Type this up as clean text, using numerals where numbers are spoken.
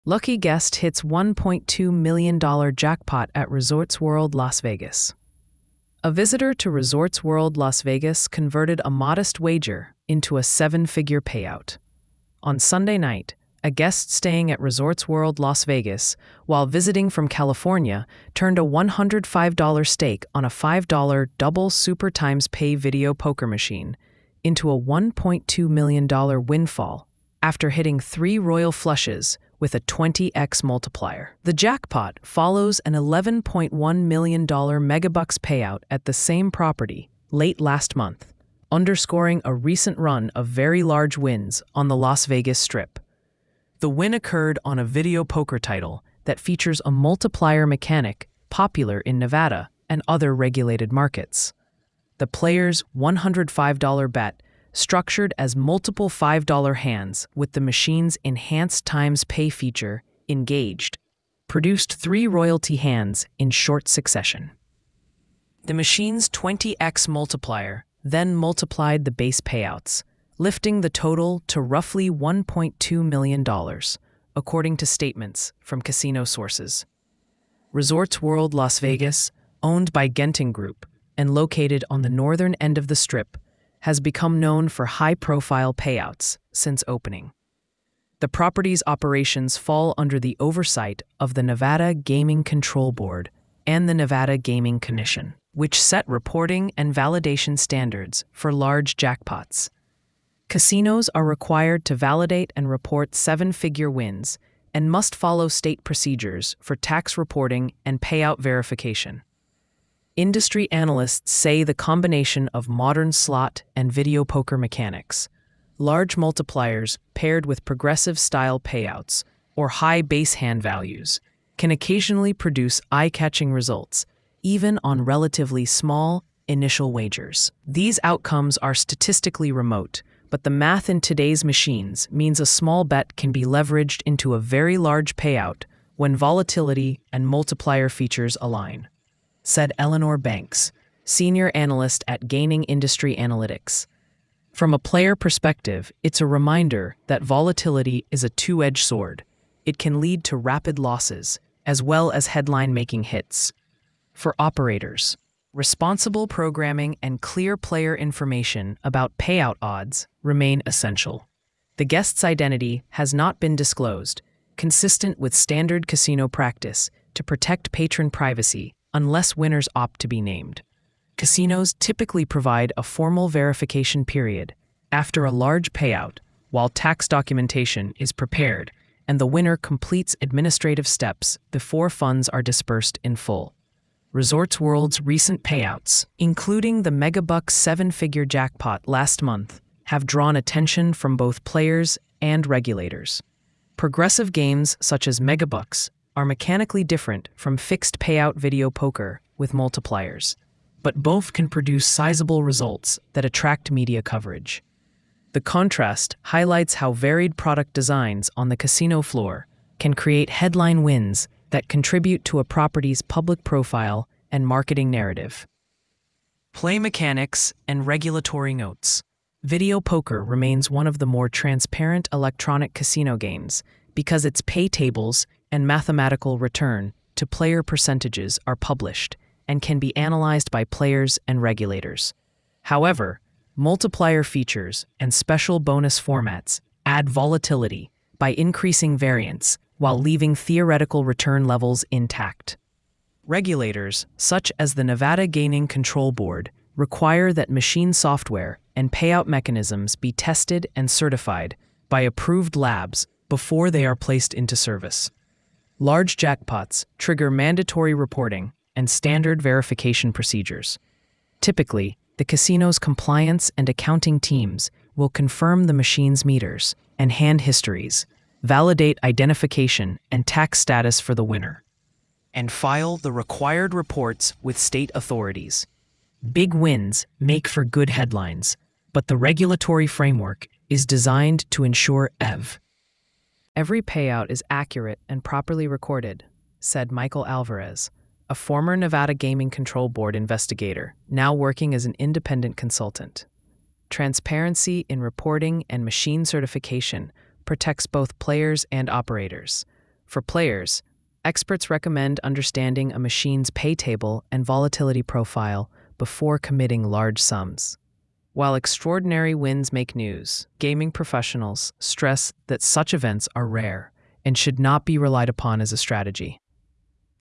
Lucky guest hits $1.2 million jackpot at Resorts World Las Vegas. A visitor to Resorts World Las Vegas converted a modest wager into a seven-figure payout. On Sunday night, a guest staying at Resorts World Las Vegas while visiting from California turned a $105 stake on a $5 double Super Times Pay video poker machine into a $1.2 million windfall after hitting 3 royal flushes with a 20x multiplier. The jackpot follows an $11.1 million megabucks payout at the same property late last month, underscoring a recent run of very large wins on the Las Vegas Strip. The win occurred on a video poker title that features a multiplier mechanic popular in Nevada and other regulated markets. The player's $105 bet, structured as multiple $5 hands with the machine's enhanced times pay feature engaged, produced 3 royalty hands in short succession. The machine's 20x multiplier then multiplied the base payouts, lifting the total to roughly $1.2 million, according to statements from casino sources. Resorts World Las Vegas, owned by Genting Group and located on the northern end of the Strip, has become known for high-profile payouts since opening. The property's operations fall under the oversight of the Nevada Gaming Control Board and the Nevada Gaming Commission, which set reporting and validation standards for large jackpots. Casinos are required to validate and report 7-figure wins and must follow state procedures for tax reporting and payout verification. Industry analysts say the combination of modern slot and video poker mechanics, large multipliers paired with progressive-style payouts or high base hand values, can occasionally produce eye-catching results, even on relatively small initial wagers. These outcomes are statistically remote, but the math in today's machines means a small bet can be leveraged into a very large payout when volatility and multiplier features align, said Eleanor Banks, senior analyst at Gaining Industry Analytics. From a player perspective, it's a reminder that volatility is a two-edged sword. It can lead to rapid losses, as well as headline-making hits. For operators, responsible programming and clear player information about payout odds remain essential. The guest's identity has not been disclosed, consistent with standard casino practice to protect patron privacy unless winners opt to be named. Casinos typically provide a formal verification period after a large payout while tax documentation is prepared and the winner completes administrative steps before funds are dispersed in full. Resorts World's recent payouts, including the megabucks 7-figure jackpot last month, have drawn attention from both players and regulators. Progressive games such as megabucks are mechanically different from fixed payout video poker with multipliers, but both can produce sizable results that attract media coverage. The contrast highlights how varied product designs on the casino floor can create headline wins that contribute to a property's public profile and marketing narrative. Play mechanics and regulatory notes. Video poker remains one of the more transparent electronic casino games because its pay tables and mathematical return to player percentages are published and can be analyzed by players and regulators. However, multiplier features and special bonus formats add volatility by increasing variance while leaving theoretical return levels intact. Regulators, such as the Nevada Gaming Control Board, require that machine software and payout mechanisms be tested and certified by approved labs before they are placed into service. Large jackpots trigger mandatory reporting and standard verification procedures. Typically, the casino's compliance and accounting teams will confirm the machine's meters and hand histories, validate identification and tax status for the winner, and file the required reports with state authorities. Big wins make for good headlines, but the regulatory framework is designed to ensure every payout is accurate and properly recorded, said Michael Alvarez, a former Nevada Gaming Control Board investigator, now working as an independent consultant. Transparency in reporting and machine certification protects both players and operators. For players, experts recommend understanding a machine's pay table and volatility profile before committing large sums. While extraordinary wins make news, gaming professionals stress that such events are rare and should not be relied upon as a strategy.